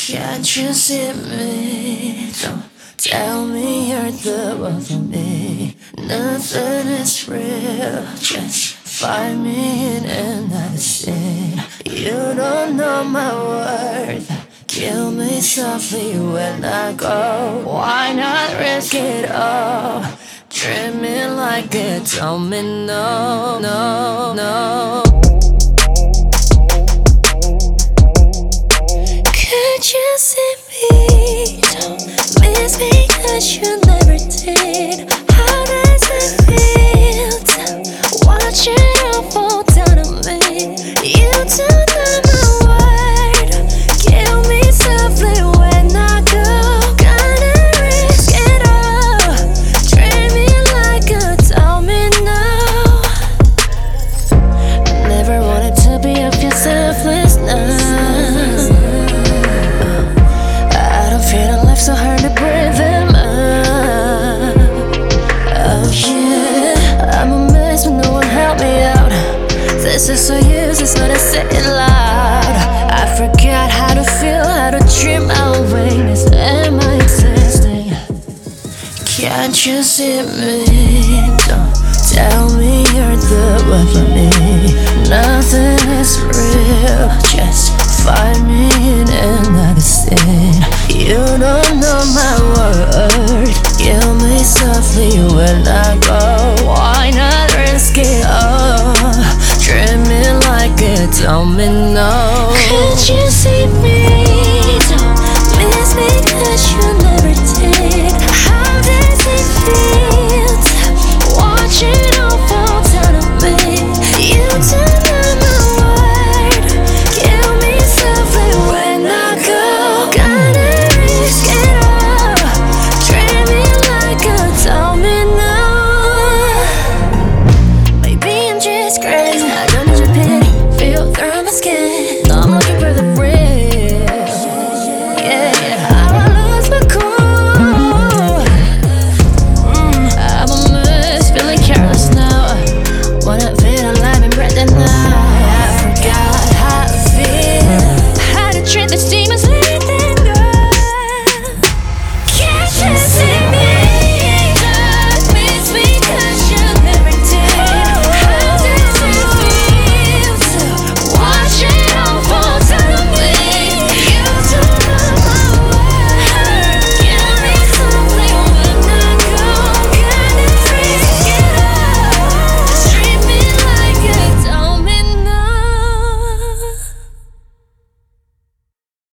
Can't you see me? Don't tell me you're the one for me. Nothing is real, just find me in another scene. You don't know my worth, kill me softly when I go. Why not risk it all? Treat me like a domino, no, no. Could you see me? Don't miss me 'cause you never did. How does it feel to watch it all fall down on me? You don't know my word, kill me softly when I go. Gonna risk it all, treat me like a domino. Never wanted to be of your selfless now. So hard to breathe them out. Oh yeah, I'm a mess but no one help me out. This is so useless, but I say it loud. I forgot how to feel, how to dream my weakness. Am I existing? Can't you see me? Don't tell me you're the one for me. Nothing is real, just find me in another.